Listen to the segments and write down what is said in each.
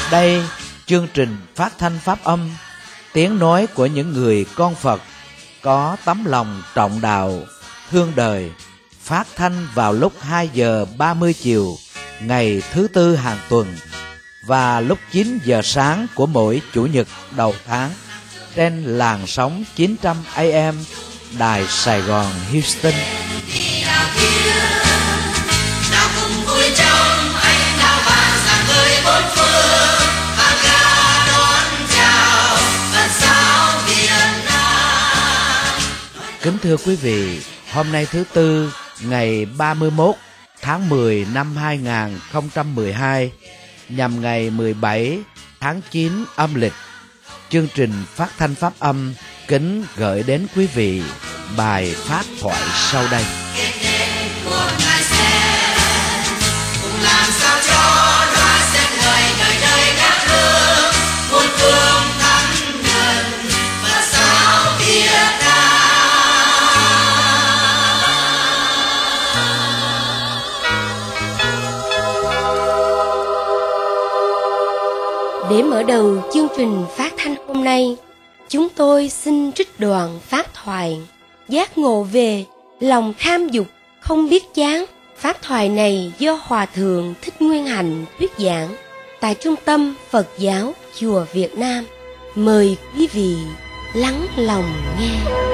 Đây, chương trình phát thanh pháp âm, tiếng nói của những người con Phật có tấm lòng trọng đạo, thương đời, phát thanh vào lúc 2 giờ 30 chiều ngày thứ Tư hàng tuần và lúc 9 giờ sáng của mỗi Chủ nhật đầu tháng trên làn sóng 900 AM Đài Sài Gòn Houston. Kính thưa quý vị, hôm nay thứ Tư, ngày 31 tháng 10 năm 2012, nhằm ngày 17 tháng 9 âm lịch, chương trình phát thanh pháp âm kính gửi đến quý vị bài phát thoại sau đây. Để mở đầu chương trình phát thanh hôm nay, chúng tôi xin trích đoạn pháp thoại Giác ngộ về lòng tham dục không biết chán. Pháp thoại này do Hòa Thượng Thích Nguyên Hạnh thuyết giảng tại Trung tâm Phật giáo Chùa Việt Nam. Mời quý vị lắng lòng nghe.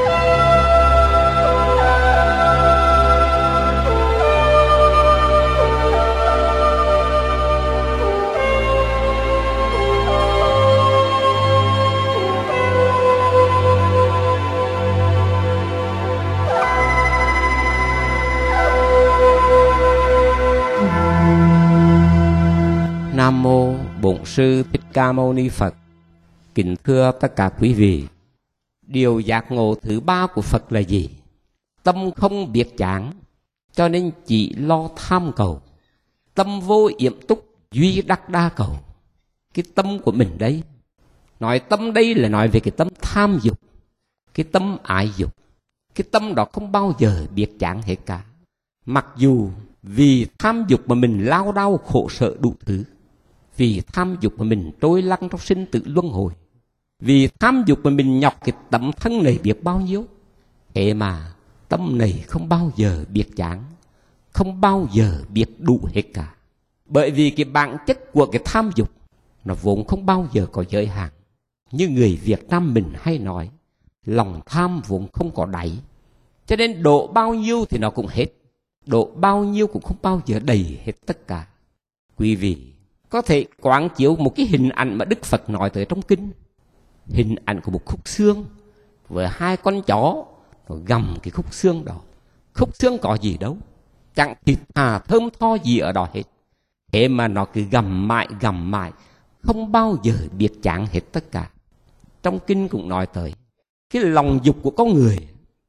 Nam mô Bổn Sư Thích Ca Mâu Ni Phật. Kính thưa tất cả quý vị, điều giác ngộ thứ ba của Phật là gì? Tâm không biết chán, cho nên chỉ lo tham cầu. Tâm vô yểm túc, duy đắc đa cầu. Cái tâm của mình đấy, nói tâm đây là nói về cái tâm tham dục, cái tâm ái dục. Cái tâm đó không bao giờ biết chán hết cả. Mặc dù vì tham dục mà mình lao đao khổ sở đủ thứ, vì tham dục mà mình trôi lăn trong sinh tử luân hồi, vì tham dục mà mình nhọc cái tấm thân này biết bao nhiêu. Thế mà tâm này không bao giờ biết chán, không bao giờ biết đủ hết cả. Bởi vì cái bản chất của cái tham dục nó vốn không bao giờ có giới hạn. Như người Việt Nam mình hay nói, lòng tham vốn không có đáy, cho nên độ bao nhiêu thì nó cũng hết, độ bao nhiêu cũng không bao giờ đầy hết tất cả. Quý vị có thể quán chiếu một cái hình ảnh mà Đức Phật nói tới trong kinh. Hình ảnh của một khúc xương với hai con chó nó gặm cái khúc xương đó. Khúc xương có gì đâu, chẳng thịt hà thơm tho gì ở đó hết. Thế mà nó cứ gặm mãi, không bao giờ biết chán hết tất cả. Trong kinh cũng nói tới cái lòng dục của con người,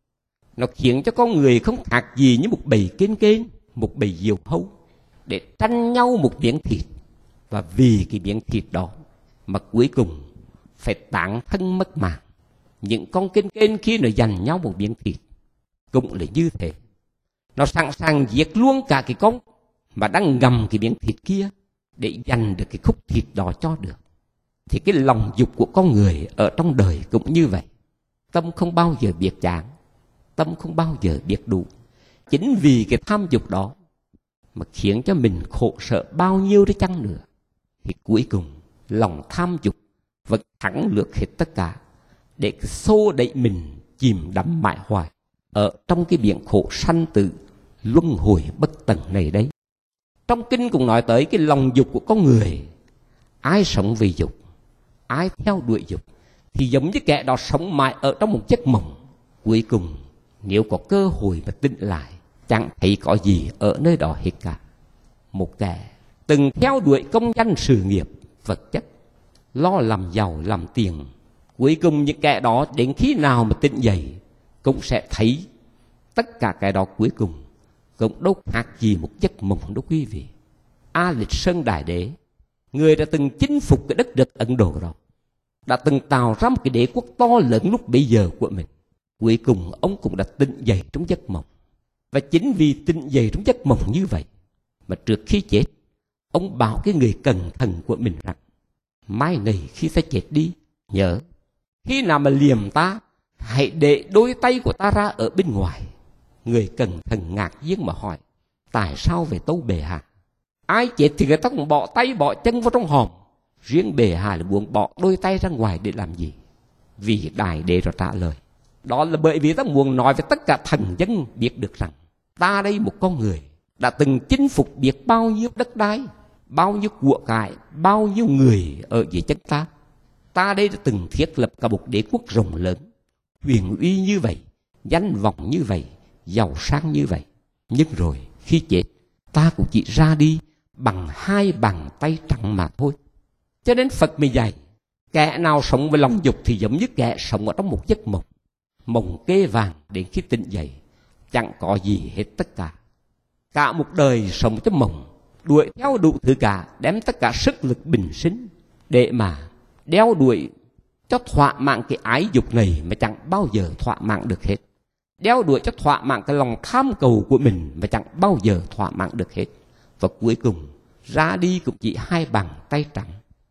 nó khiến cho con người không khác gì như một bầy kên, một bầy diều hâu để tranh nhau một miếng thịt. Và vì cái miếng thịt đó mà cuối cùng phải tán thân mất mạng. Những con kên khi nó giành nhau một miếng thịt cũng là như thế. Nó sẵn sàng giết luôn cả cái con mà đang ngầm cái miếng thịt kia để giành được cái khúc thịt đó cho được. Thì cái lòng dục của con người ở trong đời cũng như vậy. Tâm không bao giờ biết chán, tâm không bao giờ biết đủ. Chính vì cái tham dục đó mà khiến cho mình khổ sở bao nhiêu đi chăng nữa, thì cuối cùng lòng tham dục vẫn thắng lược hết tất cả, để xô đẩy mình chìm đắm mãi hoài ở trong cái biển khổ sanh tử luân hồi bất tận này đấy. Trong kinh cũng nói tới cái lòng dục của con người. Ai sống vì dục, ai theo đuổi dục, thì giống như kẻ đó sống mãi ở trong một giấc mộng. Cuối cùng nếu có cơ hội mà tỉnh lại, chẳng thấy có gì ở nơi đó hết cả. Một kẻ từng theo đuổi công danh sự nghiệp vật chất, lo làm giàu làm tiền, cuối cùng những kẻ đó đến khi nào mà tỉnh dậy cũng sẽ thấy tất cả cái đó cuối cùng cũng đâu khác gì một giấc mộng đó quý vị. A Lịch Sơn Đại Đế, người đã từng chinh phục cái đất nước Ấn Độ đó, đã từng tạo ra một cái đế quốc to lớn lúc bấy giờ của mình. Cuối cùng ông cũng đã tỉnh dậy trong giấc mộng. Và chính vì tỉnh dậy trong giấc mộng như vậy mà trước khi chết, ông bảo cái người cẩn thận của mình rằng mai này khi ta chết đi, nhớ, khi nào mà liềm ta, hãy để đôi tay của ta ra ở bên ngoài. Người cẩn thận ngạc nhiên mà hỏi, tại sao về tâu bệ hạ? Ai chết thì người ta cũng bỏ tay bỏ chân vào trong hòm, riêng bệ hạ là muốn bỏ đôi tay ra ngoài để làm gì? Vì Đại Đế rồi trả lời, đó là bởi vì ta muốn nói với tất cả thần dân biết được rằng ta đây một con người đã từng chinh phục biết bao nhiêu đất đai, bao nhiêu của cải, bao nhiêu người ở dưới chân ta. Ta đây đã từng thiết lập cả một đế quốc rộng lớn, huyền uy như vậy, danh vọng như vậy, giàu sang như vậy. Nhưng rồi khi chết, ta cũng chỉ ra đi bằng 2 bàn tay trắng mà thôi. Cho nên Phật mới dạy, kẻ nào sống với lòng dục thì giống như kẻ sống ở trong một giấc mộng. Mộng kê vàng đến khi tỉnh dậy, chẳng có gì hết tất cả. Cả một đời sống trong mộng, đuổi theo đủ thứ cả, đem tất cả sức lực bình sinh để mà đeo đuổi cho thỏa mãn cái ái dục này mà chẳng bao giờ thỏa mãn được hết. Đeo đuổi cho thỏa mãn cái lòng tham cầu của mình mà chẳng bao giờ thỏa mãn được hết. Và cuối cùng ra đi cũng chỉ 2 bàn tay trắng.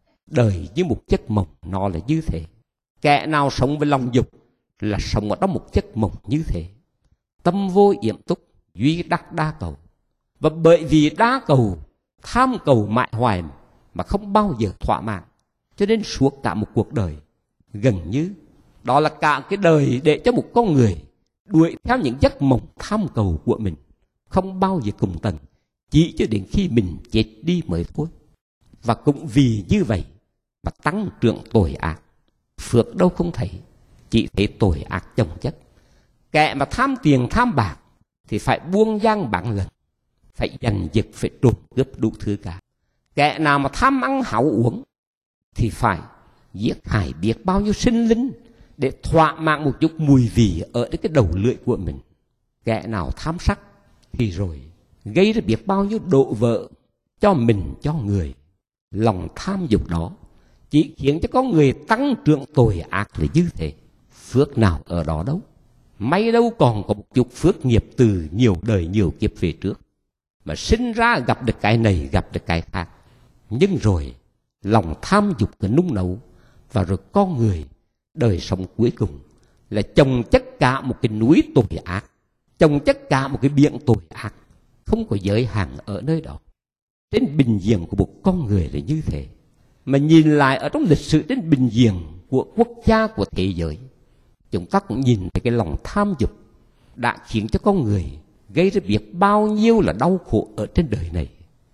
Đời như một giấc mộng, nó là như thế. Kẻ nào sống với lòng dục là sống ở trong một giấc mộng như thế. Tâm vô yểm túc, duy đắc đa cầu. Và bởi vì đa cầu, tham cầu mãi hoài mà không bao giờ thỏa mãn, cho nên suốt cả một cuộc đời, gần như đó là cả cái đời để cho một con người đuổi theo những giấc mộng tham cầu của mình, không bao giờ cùng tận, chỉ cho đến khi mình chết đi mới thôi. Và cũng vì như vậy mà tăng trưởng tội ác. Phước đâu không thấy, chỉ thấy tội ác chồng chất. Kẻ mà tham tiền tham bạc thì phải buông giang bản lần, phải giành giật, phải trộm cướp đủ thứ cả. Kẻ nào mà tham ăn hảo uống thì phải giết hại biết bao nhiêu sinh linh để thỏa mãn một chút mùi vị ở cái đầu lưỡi của mình. Kẻ nào tham sắc thì rồi gây ra biết bao nhiêu độ vỡ cho mình, cho người. Lòng tham dục đó chỉ khiến cho con người tăng trưởng tội ác là như thế. Phước nào ở đó đâu. May đâu còn có một chút phước nghiệp từ nhiều đời nhiều kiếp về trước, mà sinh ra gặp được cái này, gặp được cái khác. Nhưng rồi lòng tham dục cứ nung nấu, và rồi con người đời sống cuối cùng là chồng chất cả một cái núi tội ác, chồng chất cả một cái biển tội ác, không có giới hạn ở nơi đó. Trên bình diện của một con người là như thế. Mà nhìn lại ở trong lịch sử trên bình diện của quốc gia, của thế giới, chúng ta cũng nhìn thấy cái lòng tham dục đã khiến cho con người gây ra biết bao nhiêu là đau khổ ở trên đời này.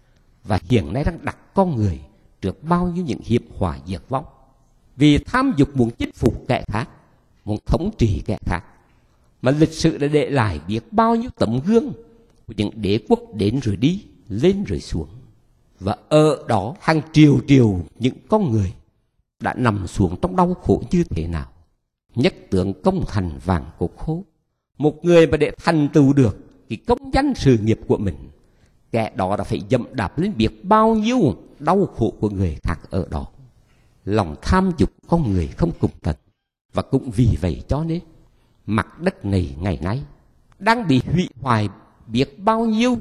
Và hiện nay đang đặt con người trước bao nhiêu những hiểm họa diệt vong. Vì tham dục muốn chinh phục kẻ khác, muốn thống trị kẻ khác. Mà lịch sử đã để lại biết bao nhiêu tấm gương của những đế quốc đến rồi đi, lên rồi xuống. Và ở đó hàng triệu triệu những con người đã nằm xuống trong đau khổ như thế nào. Nhất tướng công thành vàng cột khô. Một người mà để thành tựu được cái công danh sự nghiệp của mình, kẻ đó đã phải dẫm đạp lên biết bao nhiêu đau khổ của người khác ở đó. Lòng tham dục con người không cùng tận. Và cũng vì vậy cho nên mặt đất này ngày nay đang bị hủy hoại biết bao nhiêu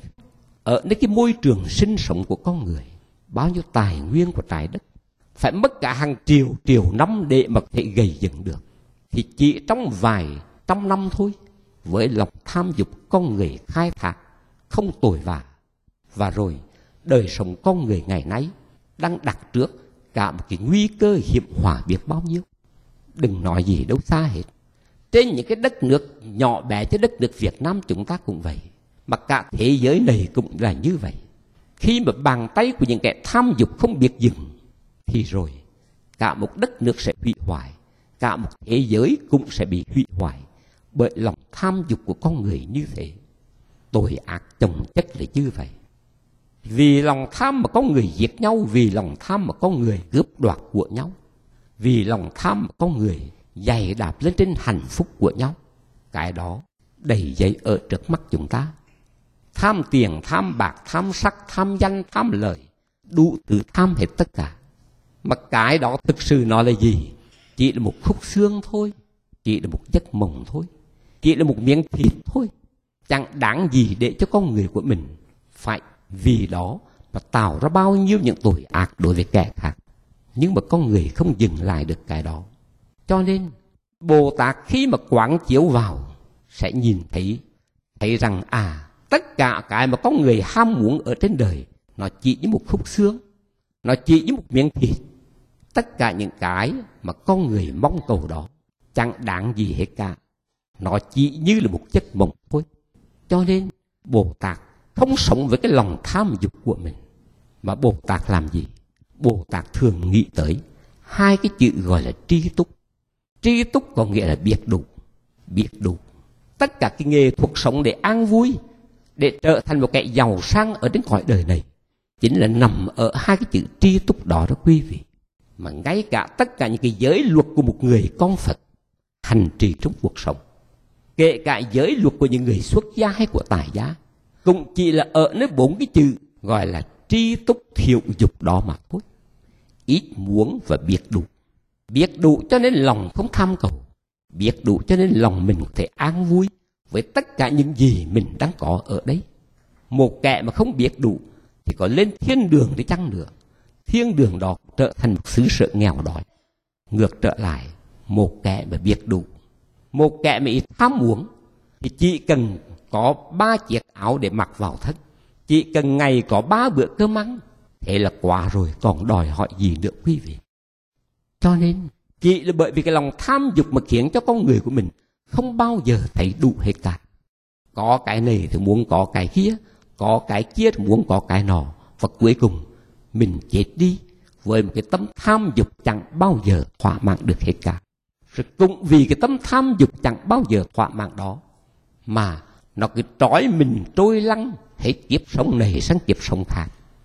ở nơi cái môi trường sinh sống của con người. Bao nhiêu tài nguyên của trái đất phải mất cả hàng triệu triệu năm để mà có thể gây dựng được. Thì chỉ trong vài trăm năm thôi, với lòng tham dục con người khai thác không tội vạ. Và rồi đời sống con người ngày nay đang đặt trước cả một cái nguy cơ hiểm họa biết bao nhiêu. Đừng nói gì đâu xa hết. Trên những cái đất nước nhỏ bé, chứ đất nước Việt Nam chúng ta cũng vậy, mà cả thế giới này cũng là như vậy. Khi mà bàn tay của những kẻ tham dục không biết dừng thì rồi cả một đất nước sẽ hủy hoại, cả một thế giới cũng sẽ bị hủy hoại bởi lòng tham dục của con người như thế. Tội ác chồng chất là như vậy. Vì lòng tham mà con người giết nhau, vì lòng tham mà con người cướp đoạt của nhau, vì lòng tham mà con người giày đạp lên trên hạnh phúc của nhau. Cái đó đầy dẫy ở trước mắt chúng ta. Tham tiền, tham bạc, tham sắc, tham danh, tham lợi, đủ thứ tham hết tất cả. Mà cái đó thực sự nó là gì? Chỉ là một khúc xương thôi, chỉ là một giấc mộng thôi, chỉ là một miếng thịt thôi. Chẳng đáng gì để cho con người của mình phải vì đó mà tạo ra bao nhiêu những tội ác đối với kẻ khác. Nhưng mà con người không dừng lại được cái đó. Cho nên Bồ Tát khi mà quán chiếu vào sẽ nhìn thấy rằng tất cả cái mà con người ham muốn ở trên đời nó chỉ như một khúc xương, nó chỉ như một miếng thịt. Tất cả những cái mà con người mong cầu đó chẳng đáng gì hết cả. Nó chỉ như là một giấc mộng thôi. Cho nên Bồ Tát không sống với cái lòng tham dục của mình. Mà Bồ Tát làm gì? Bồ Tát thường nghĩ tới hai cái chữ gọi là tri túc. Tri túc có nghĩa là biết đủ. Biết đủ. Tất cả cái nghề thuộc sống để an vui, để trở thành một kẻ giàu sang ở trên cõi đời này, chính là nằm ở hai cái chữ tri túc đó đó quý vị. Mà ngay cả tất cả những cái giới luật của một người con Phật hành trì trong cuộc sống, kể cả giới luật của những người xuất gia hay của tài gia, cũng chỉ là ở nơi bốn cái chữ gọi là tri túc thiệu dục đó mà thôi. Ít muốn và biết đủ. Biết đủ cho nên lòng không tham cầu. Biết đủ cho nên lòng mình có thể an vui với tất cả những gì mình đang có ở đấy. Một kẻ mà không biết đủ thì có lên thiên đường đi chăng nữa, thiên đường đó trở thành một xứ sở nghèo đói. Ngược trở lại, một kẻ mà biết đủ, một kẻ mà ít tham muốn, thì chỉ cần có 3 chiếc áo để mặc vào thân, chỉ cần ngày có 3 bữa cơm ăn, thế là quá rồi, còn đòi hỏi gì nữa quý vị. Cho nên chỉ là bởi vì cái lòng tham dục mà khiến cho con người của mình không bao giờ thấy đủ hết cả. Có cái này thì muốn có cái kia, có cái kia thì muốn có cái nọ, và cuối cùng mình chết đi với một cái tâm tham dục chẳng bao giờ thỏa mãn được hết cả. Rồi cũng vì cái tâm tham dục chẳng bao giờ thỏa mãn đó mà nó cứ trói mình trôi lăn hết kiếp sống này sang kiếp sống khác.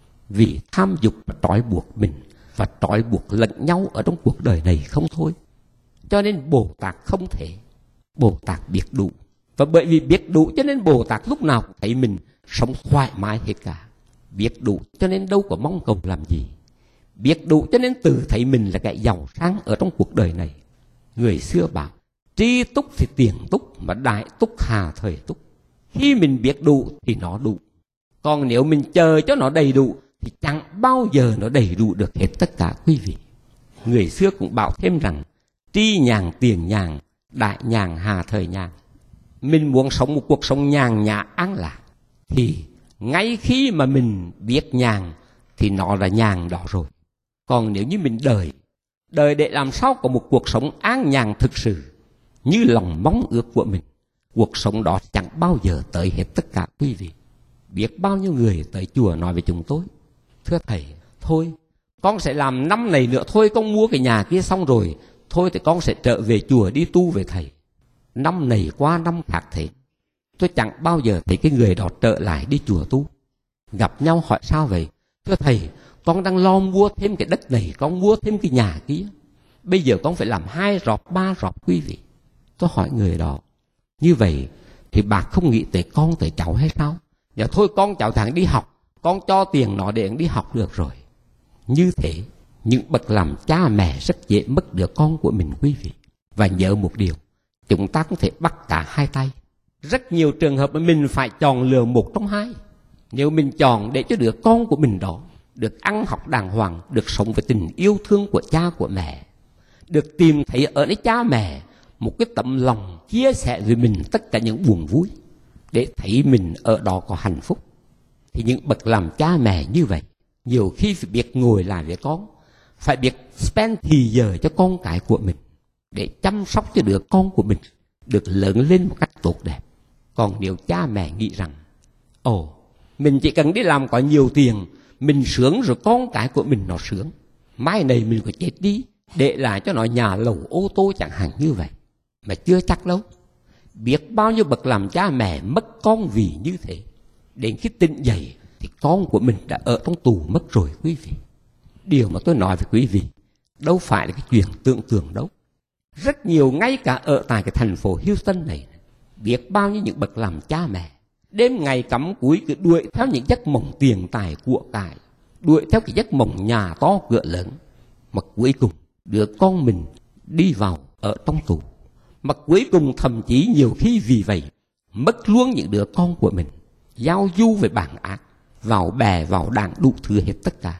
Vì tham dục mà trói buộc mình và trói buộc lẫn nhau ở trong cuộc đời này không thôi. Cho nên Bồ Tát không thể. Bồ Tát biết đủ. Và bởi vì biết đủ cho nên Bồ Tát lúc nào cũng thấy mình sống thoải mái hết cả. Biết đủ cho nên đâu có mong cầu làm gì. Biết đủ cho nên tự thấy mình là kẻ giàu sang ở trong cuộc đời này. Người xưa bảo tri túc thì tiền túc, mà đại túc hà thời túc. Khi mình biết đủ thì nó đủ. Còn nếu mình chờ cho nó đầy đủ thì chẳng bao giờ nó đầy đủ được hết tất cả quý vị. Người xưa cũng bảo thêm rằng tri nhàn tiền nhàn, đại nhàn hà thời nhàn. Mình muốn sống một cuộc sống nhàn nhã an lạc thì ngay khi mà mình biết nhàn thì nó là nhàn đó rồi. Còn nếu như mình đợi để làm sao có một cuộc sống an nhàn thực sự như lòng mong ước của mình, cuộc sống đó chẳng bao giờ tới hết tất cả quý vị. Biết bao nhiêu người tới chùa nói với chúng tôi: thưa thầy, thôi con sẽ làm năm này nữa thôi, con mua cái nhà kia xong rồi, thôi thì con sẽ trở về chùa đi tu về thầy. Năm này qua năm khác thế, tôi chẳng bao giờ thấy cái người đó trở lại đi chùa tu. Gặp nhau hỏi sao vậy? Thưa thầy, con đang lo mua thêm cái đất này, con mua thêm cái nhà kia, bây giờ con phải làm 2 rọp 3 rọp quý vị. Tôi hỏi người đó: như vậy thì bà không nghĩ tới con tới cháu hay sao? Dạ thôi con cháu thằng đi học, con cho tiền nó để đi học được rồi. Như thế những bậc làm cha mẹ rất dễ mất đứa con của mình quý vị. Và nhớ một điều, chúng ta có thể bắt cả hai tay. Rất nhiều trường hợp mà mình phải chọn lựa một trong hai. Nếu mình chọn để cho đứa con của mình đó được ăn học đàng hoàng, được sống với tình yêu thương của cha của mẹ, được tìm thấy ở nơi cha mẹ một cái tấm lòng chia sẻ với mình tất cả những buồn vui, để thấy mình ở đó có hạnh phúc, thì những bậc làm cha mẹ như vậy nhiều khi phải biết ngồi lại với con, phải biết spend thì giờ cho con cái của mình, để chăm sóc cho đứa con của mình được lớn lên một cách tốt đẹp. Còn nếu cha mẹ nghĩ rằng mình chỉ cần đi làm có nhiều tiền, mình sướng rồi con cái của mình nó sướng, mai này mình có chết đi để lại cho nó nhà lầu ô tô chẳng hạn như vậy, mà chưa chắc đâu. Biết bao nhiêu bậc làm cha mẹ mất con vì như thế, đến khi tỉnh dậy thì con của mình đã ở trong tù mất rồi quý vị. Điều mà tôi nói với quý vị đâu phải là cái chuyện tưởng tượng đâu. Rất nhiều, ngay cả ở tại cái thành phố Houston này, biết bao nhiêu những bậc làm cha mẹ đêm ngày cắm cúi cứ đuổi theo những giấc mộng tiền tài của cải, đuổi theo cái giấc mộng nhà to cửa lớn, mà cuối cùng đứa con mình đi vào ở trong tù, mà cuối cùng thậm chí nhiều khi vì vậy mất luôn những đứa con của mình, giao du về bản ác, vào bè vào đảng đủ thứ hết tất cả.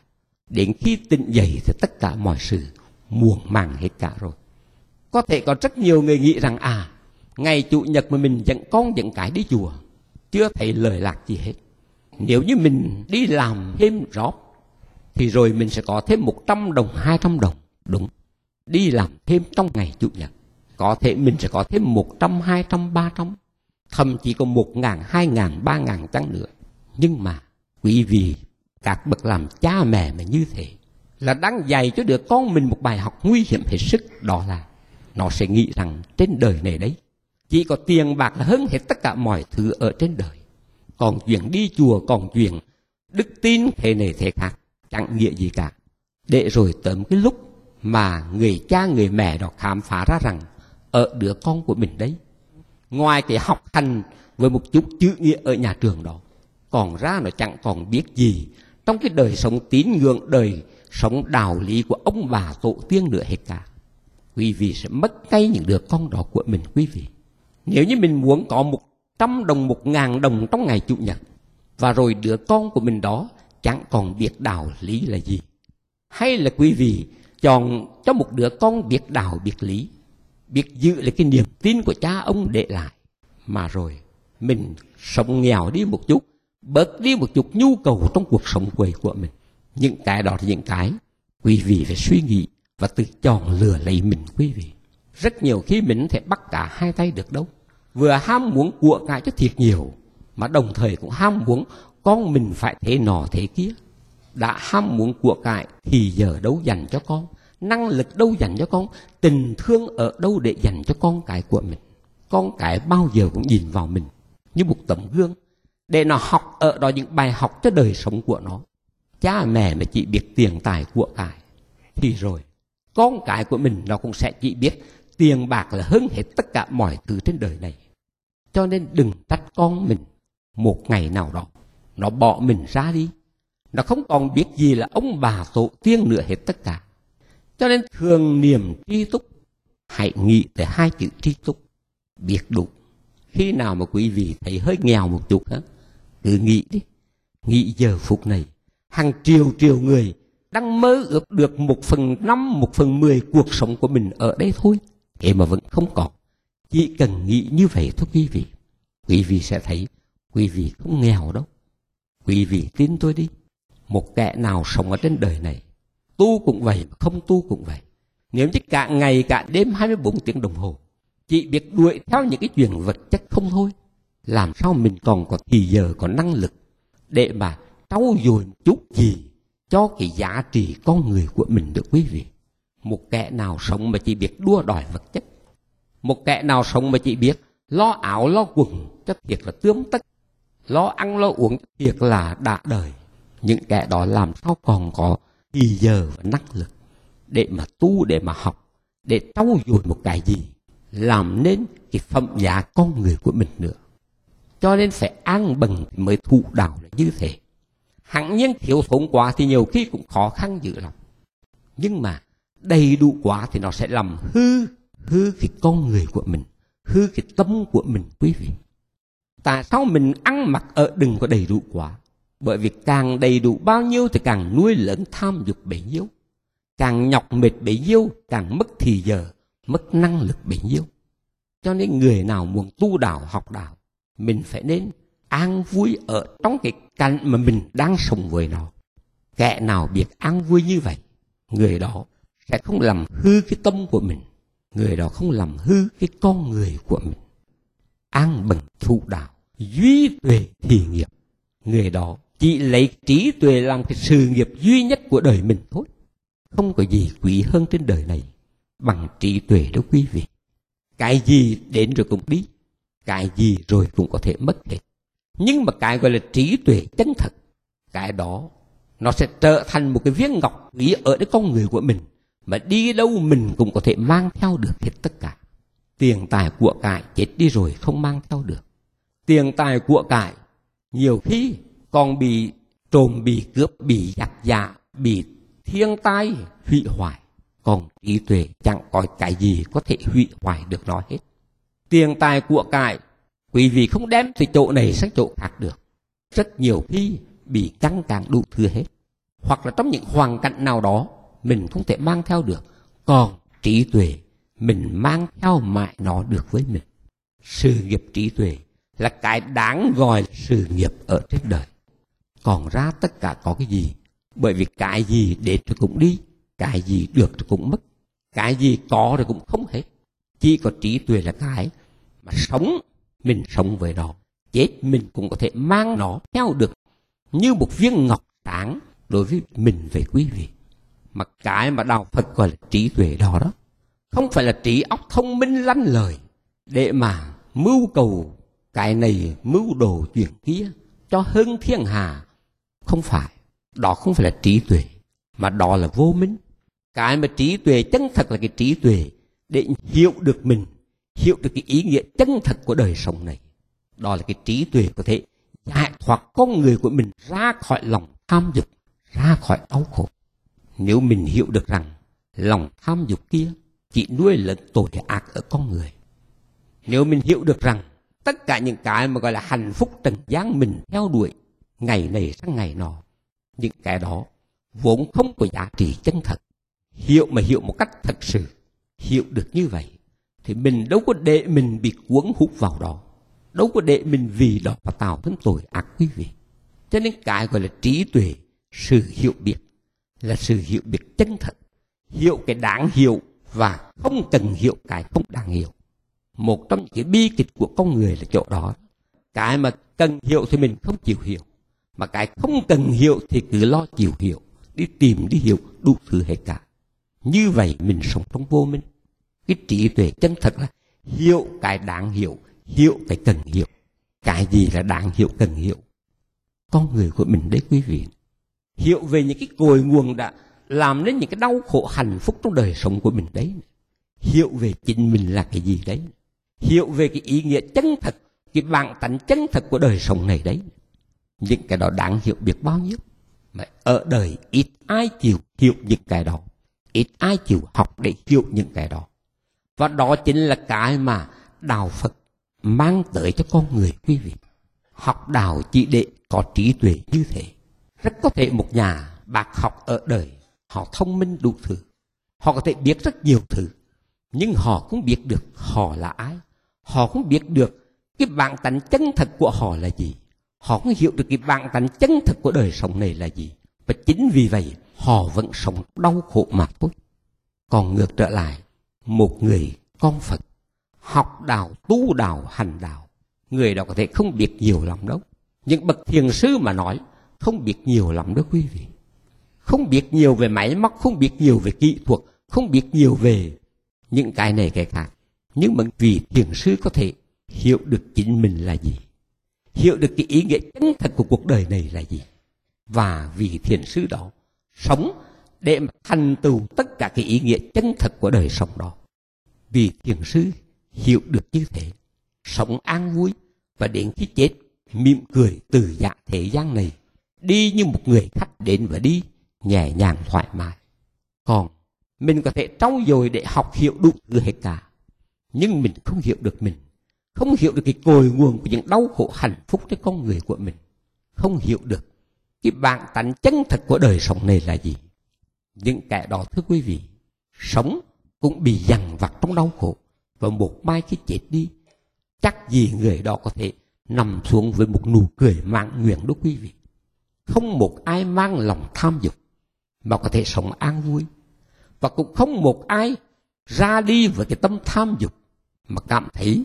Đến khi tỉnh dậy thì tất cả mọi sự muộn màng hết cả rồi. Có thể có rất nhiều người nghĩ rằng ngày Chủ nhật mà mình dẫn con dẫn cái đi chùa, chưa thấy lời lạc gì hết. Nếu như mình đi làm thêm job thì rồi mình sẽ có thêm 100 đồng, 200 đồng. Đúng, đi làm thêm trong ngày Chủ nhật, có thể mình sẽ có thêm 100, 200, 300, thậm chí có 1.000, 2.000, 3.000 chăng nữa. Nhưng mà quý vị, các bậc làm cha mẹ mà như thế là đang dạy cho đứa con mình một bài học nguy hiểm hết sức. Đó là nó sẽ nghĩ rằng trên đời này đấy, chỉ có tiền bạc là hơn hết tất cả mọi thứ ở trên đời. Còn chuyện đi chùa, còn chuyện đức tin thế này thế khác, chẳng nghĩa gì cả. Để rồi tới cái lúc mà người cha người mẹ đó khám phá ra rằng ở đứa con của mình đấy, ngoài cái học hành với một chút chữ nghĩa ở nhà trường đó, còn ra nó chẳng còn biết gì trong cái đời sống tín ngưỡng, đời sống đạo lý của ông bà tổ tiên nữa hết cả. Quý vị sẽ mất ngay những đứa con đó của mình quý vị. Nếu như mình muốn có 100 đồng, 1.000 đồng trong ngày Chủ nhật, và rồi đứa con của mình đó chẳng còn biết đạo lý là gì, hay là quý vị chọn cho một đứa con biết đạo biết lý, biết giữ lại cái niềm tin của cha ông để lại, mà rồi mình sống nghèo đi một chút, bớt đi một chút nhu cầu trong cuộc sống của mình. Những cái đó là những cái quý vị phải suy nghĩ và tự chọn lừa lấy mình quý vị. Rất nhiều khi mình thể bắt cả hai tay được đâu. Vừa ham muốn của cải cho thiệt nhiều, mà đồng thời cũng ham muốn con mình phải thế nọ thế kia. Đã ham muốn của cải thì giờ đâu dành cho con, năng lực đâu dành cho con, tình thương ở đâu để dành cho con cái của mình. Con cái bao giờ cũng nhìn vào mình như một tấm gương để nó học ở đó những bài học cho đời sống của nó. Cha mẹ mà chỉ biết tiền tài của cải thì rồi con cái của mình nó cũng sẽ chỉ biết tiền bạc là hơn hết tất cả mọi thứ trên đời này. Cho nên đừng trách con mình một ngày nào đó nó bỏ mình ra đi, nó không còn biết gì là ông bà tổ tiên nữa hết tất cả. Cho nên thường niệm tri túc, hãy nghĩ tới hai chữ tri túc, biết đủ. Khi nào mà quý vị thấy hơi nghèo một chút cứ nghĩ đi, nghĩ giờ phút này hàng triệu triệu người đang mơ ước được 1/5, 1/10 cuộc sống của mình ở đây thôi, thế mà vẫn không có. Chỉ cần nghĩ như vậy thôi quý vị sẽ thấy quý vị không nghèo đâu. Quý vị tin tôi đi, một kẻ nào sống ở trên đời này, tu cũng vậy, không tu cũng vậy. Nếu như cả ngày cả đêm 24 tiếng đồng hồ chỉ biết đuổi theo những cái chuyện vật chất không thôi, làm sao mình còn có thì giờ, có năng lực để mà trau dồi chút gì cho cái giá trị con người của mình được quý vị. Một kẻ nào sống mà chỉ biết đua đòi vật chất, một kẻ nào sống mà chỉ biết lo áo lo quần cho thiệt là tươm tất, lo ăn lo uống cho thiệt là đã đời, những kẻ đó làm sao còn có thì giờ và năng lực để mà tu, để mà học, để trau dồi một cái gì làm nên cái phẩm giá con người của mình nữa. Cho nên phải an bần mới thụ đạo là như thế. Hẳn nhiên thiếu thốn quá thì nhiều khi cũng khó khăn dữ lắm. Nhưng mà đầy đủ quá thì nó sẽ làm hư cái con người của mình, hư cái tâm của mình quý vị. Tại sao mình ăn mặc ở đừng có đầy đủ quá? Bởi vì càng đầy đủ bao nhiêu thì càng nuôi lớn tham dục bấy nhiêu, càng nhọc mệt bấy nhiêu, càng mất thì giờ, mất năng lực bấy nhiêu. Cho nên người nào muốn tu đạo, học đạo, mình phải nên an vui ở trong cái cảnh mà mình đang sống với nó. Kẻ nào biết an vui như vậy, người đó sẽ không làm hư cái tâm của mình, người đó không làm hư cái con người của mình. An bần thụ đạo, duy tuệ thì nghiệp. Người đó chỉ lấy trí tuệ làm cái sự nghiệp duy nhất của đời mình thôi. Không có gì quý hơn trên đời này bằng trí tuệ đâu quý vị. Cái gì đến rồi cũng đi, cái gì rồi cũng có thể mất hết. Nhưng mà cái gọi là trí tuệ chân thật, cái đó nó sẽ trở thành một cái viên ngọc quý ở cái con người của mình, mà đi đâu mình cũng có thể mang theo được hết tất cả. Tiền tài của cải chết đi rồi không mang theo được. Tiền tài của cải nhiều khi còn bị trộm, bị cướp, bị giặc giả, bị thiên tai hủy hoại. Còn trí tuệ chẳng có cái gì có thể hủy hoại được nó hết. Tiền tài của cải quý vị không đem từ chỗ này sang chỗ khác được. Rất nhiều khi bị căng cản đủ thứ hết. hoặc là trong những hoàn cảnh nào đó mình không thể mang theo được. Còn trí tuệ mình mang theo mãi nó được với mình. Sự nghiệp trí tuệ là cái đáng gọi là sự nghiệp ở trên đời. Còn ra tất cả có cái gì? Bởi vì cái gì đến rồi cũng đi, cái gì được rồi cũng mất, cái gì có rồi cũng không hết. Chỉ có trí tuệ là cái mà sống, mình sống với nó, chết mình cũng có thể mang nó theo được, như một viên ngọc sáng đối với mình về quý vị. Mà cái mà đạo Phật gọi là trí tuệ đó đó, không phải là trí óc thông minh lanh lời để mà mưu cầu cái này mưu đồ chuyện kia cho hơn thiên hạ. Không phải, đó không phải là trí tuệ, mà đó là vô minh. Cái mà trí tuệ chân thật là cái trí tuệ để hiểu được mình, hiểu được cái ý nghĩa chân thật của đời sống này. Đó là cái trí tuệ có thể giải thoát con người của mình ra khỏi lòng tham dục, ra khỏi đau khổ. Nếu mình hiểu được rằng lòng tham dục kia chỉ nuôi lớn tội ác ở con người, nếu mình hiểu được rằng tất cả những cái mà gọi là hạnh phúc trần gian mình theo đuổi ngày này sang ngày nọ, những cái đó vốn không có giá trị chân thật. Hiểu mà hiểu một cách thật sự, hiểu được như vậy thì mình đâu có để mình bị cuốn hút vào đó, đâu có để mình vì đó mà tạo thành tội ác quý vị. Cho nên cái gọi là trí tuệ, sự hiểu biết là sự hiểu biết chân thật, hiểu cái đáng hiểu và không cần hiểu cái không đáng hiểu. Một trong những cái bi kịch của con người là chỗ đó. Cái mà cần hiểu thì mình không chịu hiểu, mà cái không cần hiểu thì cứ lo chịu hiểu, đi tìm đi hiểu đủ thứ hết cả. Như vậy mình sống trong vô minh. Cái trí tuệ chân thật là hiểu cái đáng hiểu, hiểu cái cần hiểu. Cái gì là đáng hiểu cần hiểu? Con người của mình đấy quý vị. Hiểu về những cái cội nguồn đã làm nên những cái đau khổ hạnh phúc trong đời sống của mình đấy. Hiểu về chính mình là cái gì đấy. Hiểu về cái ý nghĩa chân thật, cái bản tánh chân thật của đời sống này đấy. Những cái đó đáng hiểu biết bao nhiêu. Mà ở đời ít ai chịu hiểu những cái đó, ít ai chịu học để hiểu những cái đó. Và đó chính là cái mà đạo Phật mang tới cho con người quý vị. Học đạo chỉ để có trí tuệ như thế. Rất có thể một nhà bác học ở đời, họ thông minh đủ thứ, họ có thể biết rất nhiều thứ, nhưng họ không biết được họ là ai. Họ không biết được cái bản tánh chân thật của họ là gì. Họ không hiểu được cái bản tánh chân thật của đời sống này là gì. Và chính vì vậy họ vẫn sống đau khổ mà thôi. Còn ngược trở lại, một người con Phật học đạo, tu đạo, hành đạo, người đó có thể không biết nhiều lắm đâu. Những bậc thiền sư mà nói không biết nhiều lắm đâu quý vị. Không biết nhiều về máy móc, không biết nhiều về kỹ thuật, không biết nhiều về những cái này cái khác. Nhưng mà vì thiền sư có thể hiểu được chính mình là gì, hiểu được cái ý nghĩa chân thật của cuộc đời này là gì. Và vì thiền sư đó sống để mà thành tựu tất cả cái ý nghĩa chân thật của đời sống đó. Vì thiền sư hiểu được như thế, sống an vui và đến khi chết mỉm cười từ dạ thế gian này, đi như một người khách đến và đi nhẹ nhàng thoải mái. Còn mình có thể trau dồi để học hiểu đủ thứ hết cả, nhưng mình không hiểu được mình, không hiểu được cái cội nguồn của những đau khổ hạnh phúc trên con người của mình, không hiểu được cái bản tánh chân thật của đời sống này là gì. Những kẻ đó thưa quý vị, sống cũng bị dằn vặt trong đau khổ, và một mai khi chết đi, chắc gì người đó có thể nằm xuống với một nụ cười mãn nguyện đó quý vị. Không một ai mang lòng tham dục mà có thể sống an vui, và cũng không một ai ra đi với cái tâm tham dục mà cảm thấy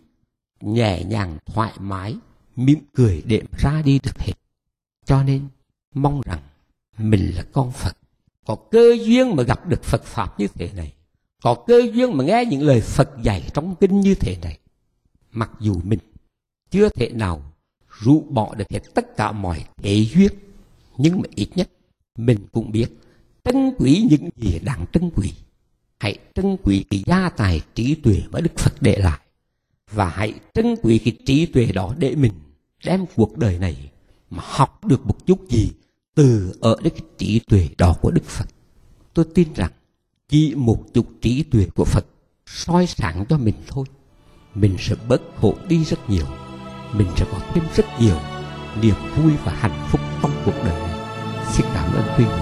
nhẹ nhàng thoải mái mỉm cười để ra đi được hết. Cho nên mong rằng mình là con Phật, có cơ duyên mà gặp được Phật Pháp như thế này, có cơ duyên mà nghe những lời Phật dạy trong kinh như thế này. Mặc dù mình chưa thể nào rũ bỏ được hết tất cả mọi thế duyên, nhưng mà ít nhất mình cũng biết trân quý những gì đáng trân quý. Hãy trân quý cái gia tài trí tuệ mà Đức Phật để lại, và hãy trân quý cái trí tuệ đó để mình đem cuộc đời này mà học được một chút gì từ ở cái trí tuệ đó của Đức Phật. Tôi tin rằng chỉ một chút trí tuệ của Phật soi sáng cho mình thôi, mình sẽ bớt khổ đi rất nhiều, mình sẽ có thêm rất nhiều niềm vui và hạnh phúc trong cuộc đời này. Xin cảm ơn quý vị.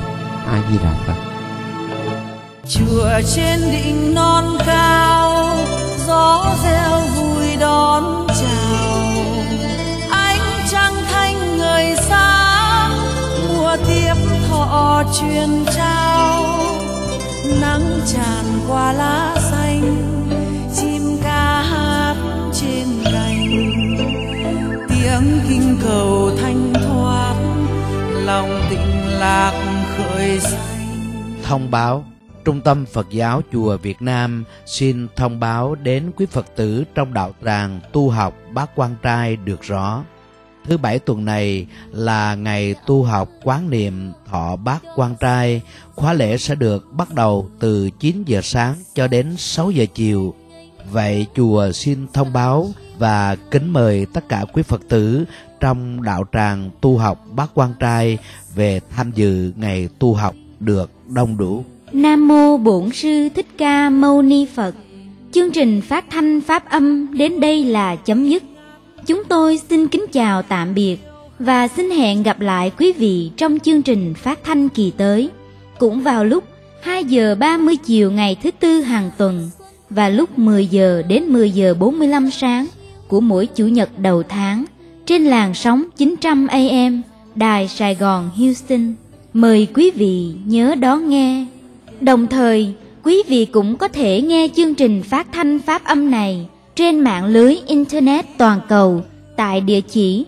A Di Đà Phật. Chùa trên đỉnh non cao, gió reo vui đón chào. Ánh trăng thanh ngời sáng, mùa tiếp thọ truyền trao. Nắng tràn qua lá xanh, chim ca hát trên cành. Tiếng kinh cầu thanh thoát, lòng tịnh lạc khởi danh. Thông báo: Trung tâm Phật giáo Chùa Việt Nam xin thông báo đến quý Phật tử trong đạo tràng tu học Bát Quan Trai được rõ. Thứ Bảy tuần này là ngày tu học quán niệm thọ Bát Quan Trai. Khóa lễ sẽ được bắt đầu từ 9 giờ sáng cho đến 6 giờ chiều. Vậy chùa xin thông báo và kính mời tất cả quý Phật tử trong đạo tràng tu học Bát Quan Trai về tham dự ngày tu học được đông đủ. Nam mô Bổn Sư Thích Ca Mâu Ni Phật. Chương trình phát thanh pháp âm đến đây là chấm dứt. Chúng tôi xin kính chào tạm biệt và xin hẹn gặp lại quý vị trong chương trình phát thanh kỳ tới, cũng vào lúc 2 giờ 30 chiều ngày thứ Tư hàng tuần và lúc 10 giờ đến 10 giờ 45 sáng của mỗi Chủ nhật đầu tháng trên làn sóng 900 AM Đài Sài Gòn Houston. Mời quý vị nhớ đón nghe. Đồng thời, quý vị cũng có thể nghe chương trình phát thanh pháp âm này trên mạng lưới Internet toàn cầu tại địa chỉ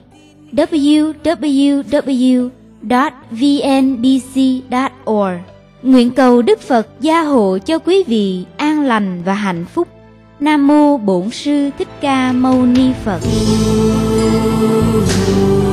www.vnbc.org. Nguyện cầu Đức Phật gia hộ cho quý vị an lành và hạnh phúc. Nam mô Bổn Sư Thích Ca Mâu Ni Phật.